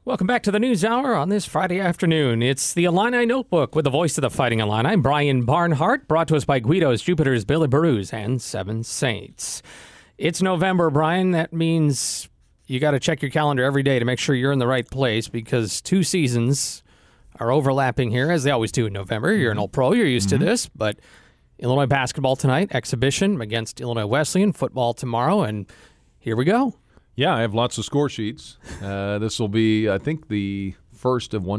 Welcome back to the News Hour on this Friday afternoon. It's the Illini Notebook with the voice of the Fighting Illini, Brian Barnhart, brought to us by Guido's, Jupiter's, Billy Baroo's, and Seven Saints. It's November, Brian. That means you got to check your calendar every day to make sure you're in the right place because two seasons are overlapping here, as they always do in November. You're an old pro. You're used to this, but Illinois basketball tonight, exhibition against Illinois Wesleyan, football tomorrow, and here we go. Yeah, I have lots of score sheets. This will be, I think, the first of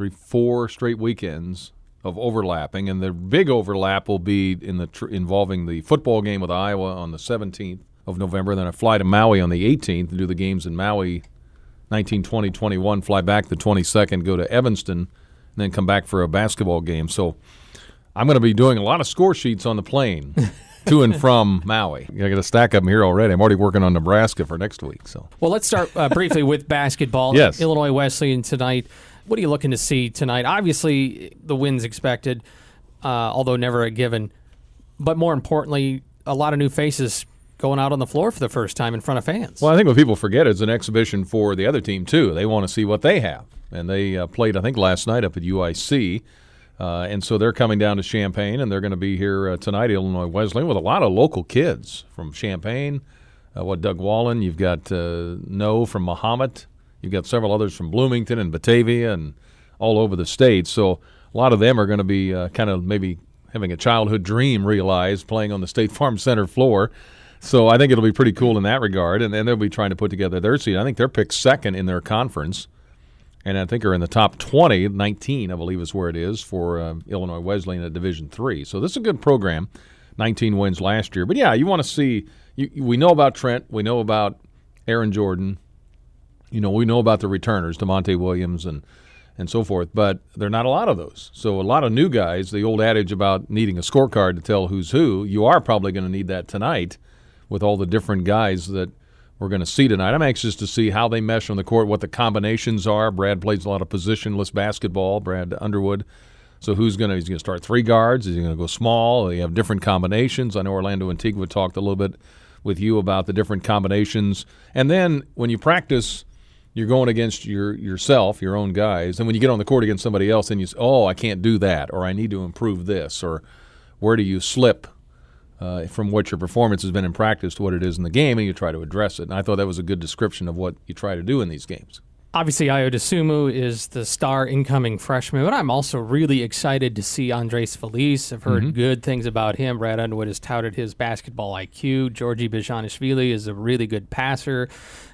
4 straight weekends of overlapping, and the big overlap will be involving the football game with Iowa on the 17th of November. Then I fly to Maui on the 18th and do the games in Maui, 19, 20, 21, fly back the 22nd, go to Evanston, and then come back for a basketball game. So I'm going to be doing a lot of score sheets on the plane. To and from Maui. I got a stack of them here already. I'm already working on Nebraska for next week. So, well, let's start briefly with basketball. Yes. Illinois Wesleyan tonight. What are you looking to see tonight? Obviously, the win's expected, although never a given. But more importantly, a lot of new faces going out on the floor for the first time in front of fans. Well, I think what people forget is an exhibition for the other team, too. They want to see what they have. And they played, I think, last night up at UIC. And so they're coming down to Champaign, and they're going to be here tonight, Illinois Wesleyan, with a lot of local kids from Champaign. Doug Wallen, you've got No from Mahomet. You've got several others from Bloomington and Batavia and all over the state. So a lot of them are going to be kind of maybe having a childhood dream realized playing on the State Farm Center floor. So I think it'll be pretty cool in that regard, and they'll be trying to put together their seat. I think they're picked second in their conference. And I think are in the top 20, 19, I believe is where it is for Illinois Wesleyan at Division III. So this is a good program, 19 wins last year. But, yeah, you want to see we know about Trent. We know about Aaron Jordan. We know about the returners, DeMonte Williams and so forth. But there are not a lot of those. So a lot of new guys, the old adage about needing a scorecard to tell who's who, you are probably going to need that tonight with all the different guys that we're going to see tonight. I'm anxious to see how they mesh on the court, what the combinations are. Brad plays a lot of positionless basketball, Brad Underwood. So he's going to start three guards? Is he going to go small? They have different combinations. I know Orlando Antigua talked a little bit with you about the different combinations. And then when you practice, you're going against yourself, your own guys. And when you get on the court against somebody else, then you say, I can't do that, or I need to improve this, or where do you slip from what your performance has been in practice to what it is in the game, and you try to address it. And I thought that was a good description of what you try to do in these games. Obviously, Ayo Dosunmu is the star incoming freshman, but I'm also really excited to see Andres Feliz. I've heard good things about him. Brad Underwood has touted his basketball IQ. Georgi Bezhanishvili is a really good passer.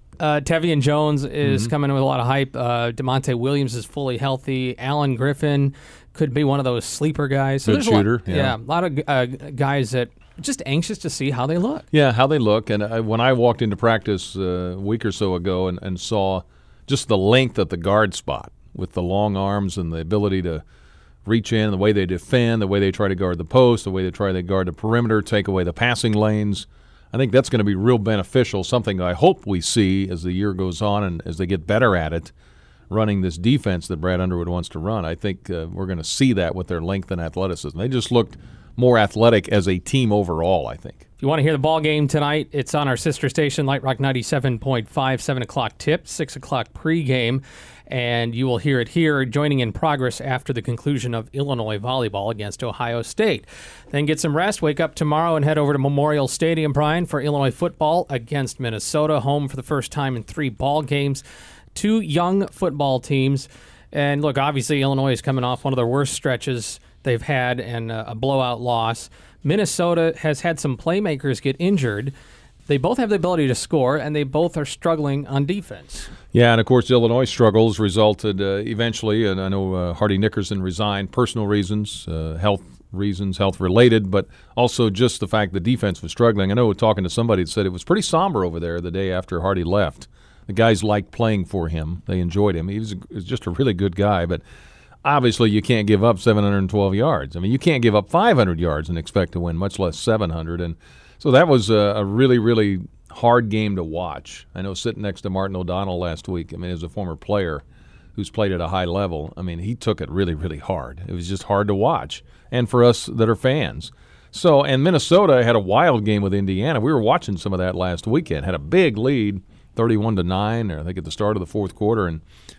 Tevian Jones is coming in with a lot of hype. DeMonte Williams is fully healthy. Alan Griffin could be one of those sleeper guys. So good shooter. A lot of guys that just anxious to see how they look. Yeah, how they look. And when I walked into practice a week or so ago and saw just the length of the guard spot with the long arms and the ability to reach in, the way they defend, the way they try to guard the post, the way they try to guard the perimeter, take away the passing lanes, I think that's going to be real beneficial, something I hope we see as the year goes on and as they get better at it, running this defense that Brad Underwood wants to run. I think we're going to see that with their length and athleticism. They just looked more athletic as a team overall, I think. If you want to hear the ball game tonight, it's on our sister station, Light Rock 97.5, 7 o'clock tip, 6 o'clock pregame, and you will hear it here, joining in progress after the conclusion of Illinois volleyball against Ohio State. Then get some rest, wake up tomorrow, and head over to Memorial Stadium, Brian, for Illinois football against Minnesota, home for the first time in 3 ball games. 2 young football teams. And look, obviously Illinois is coming off one of their worst stretches they've had and a blowout loss. Minnesota has had some playmakers get injured. They both have the ability to score, and they both are struggling on defense. Yeah, and of course Illinois' struggles resulted eventually, and I know Hardy Nickerson resigned, personal reasons, health reasons, health-related, but also just the fact the defense was struggling. I know talking to somebody that said it was pretty somber over there the day after Hardy left. The guys liked playing for him. They enjoyed him. He was just a really good guy, but obviously you can't give up 712 yards. I mean, you can't give up 500 yards and expect to win, much less 700. And so that was a really, really hard game to watch. I know sitting next to Martin O'Donnell last week, I mean, as a former player who's played at a high level, I mean, he took it really, really hard. It was just hard to watch, and for us that are fans. So, and Minnesota had a wild game with Indiana. We were watching some of that last weekend. Had a big lead, 31-9, I think at the start of the fourth quarter, and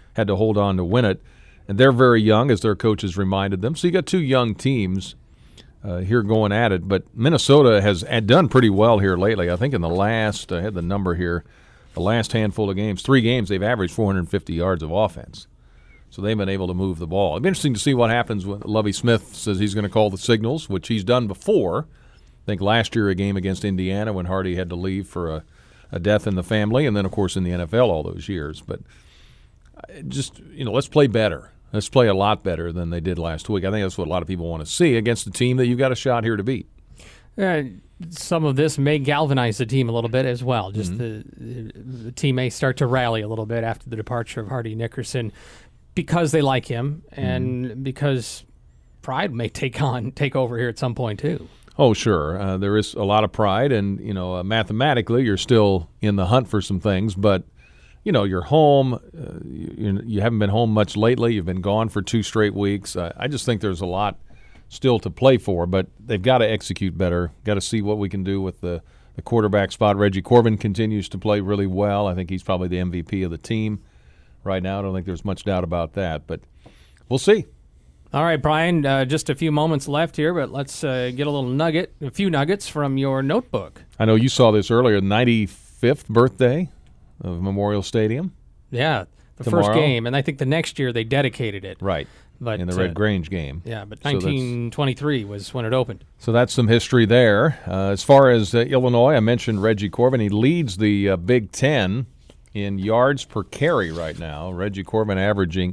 had to hold on to win it. And they're very young, as their coaches reminded them. So you got two young teams here going at it. But Minnesota has done pretty well here lately. I think in the last, I had the number here, the last handful of games, 3 games, they've averaged 450 yards of offense. So they've been able to move the ball. It'll be interesting to see what happens when Lovie Smith says he's going to call the signals, which he's done before. I think last year a game against Indiana when Hardy had to leave for a death in the family, and then, of course, in the NFL all those years. But just, let's play better. Let's play a lot better than they did last week. I think that's what a lot of people want to see against a team that you've got a shot here to beat. Some of this may galvanize the team a little bit as well. Just the team may start to rally a little bit after the departure of Hardy Nickerson, because they like him and because pride may take over here at some point too. Oh, sure. There is a lot of pride, and mathematically you're still in the hunt for some things, but you're home. You haven't been home much lately. You've been gone for 2 straight weeks. I just think there's a lot still to play for, but they've got to execute better. Got to see what we can do with the quarterback spot. Reggie Corbin continues to play really well. I think he's probably the MVP of the team right now. I don't think there's much doubt about that, but we'll see. All right, Brian, just a few moments left here, but let's get a few nuggets from your notebook. I know you saw this earlier, 95th birthday of Memorial Stadium. Yeah, tomorrow. First game, and I think the next year they dedicated it. Right, but in the Red Grange game. Yeah, but 1923 was when it opened. So that's some history there. As far as Illinois, I mentioned Reggie Corbin. He leads the Big Ten in yards per carry right now. Reggie Corbin averaging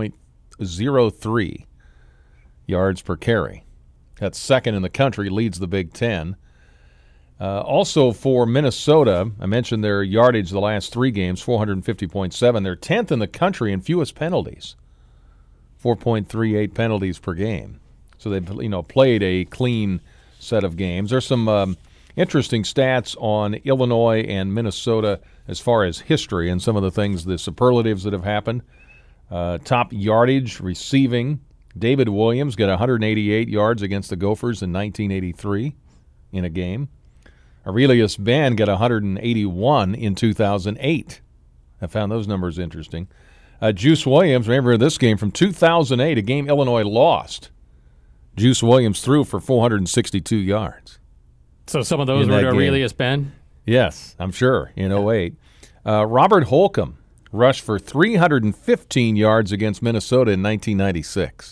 8.03 yards per carry. That's second in the country, leads the Big Ten. Also for Minnesota, I mentioned their yardage the last 3 games, 450.7. They're 10th in the country in fewest penalties, 4.38 penalties per game. So they've played a clean set of games. There's some interesting stats on Illinois and Minnesota as far as history and some of the things, the superlatives that have happened. Top yardage receiving. David Williams got 188 yards against the Gophers in 1983 in a game. Aurelius Ben got 181 in 2008. I found those numbers interesting. Juice Williams, remember this game from 2008, a game Illinois lost. Juice Williams threw for 462 yards. So some of those were to Aurelius Ben? Yes, I'm sure, in 08. Robert Holcomb rushed for 315 yards against Minnesota in 1996.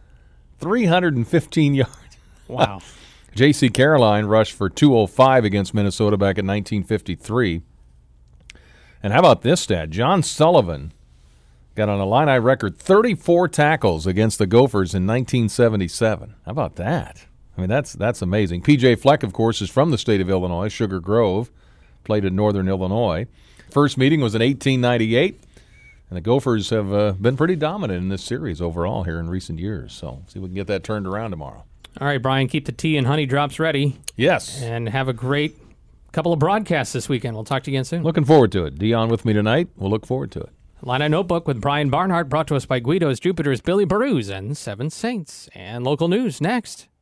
315 yards. Wow. J.C. Caroline rushed for 205 against Minnesota back in 1953. And how about this stat? John Sullivan got an Illini record 34 tackles against the Gophers in 1977. How about that? I mean, that's amazing. P.J. Fleck, of course, is from the state of Illinois, Sugar Grove, played in Northern Illinois. First meeting was in 1898, and the Gophers have been pretty dominant in this series overall here in recent years. So see if we can get that turned around tomorrow. All right, Brian, keep the tea and honey drops ready. Yes. And have a great couple of broadcasts this weekend. We'll talk to you again soon. Looking forward to it. Dion with me tonight. We'll look forward to it. Illini Notebook with Brian Barnhart, brought to us by Guido's, Jupiter's, Billy Baroo's, and Seven Saints. And local news next.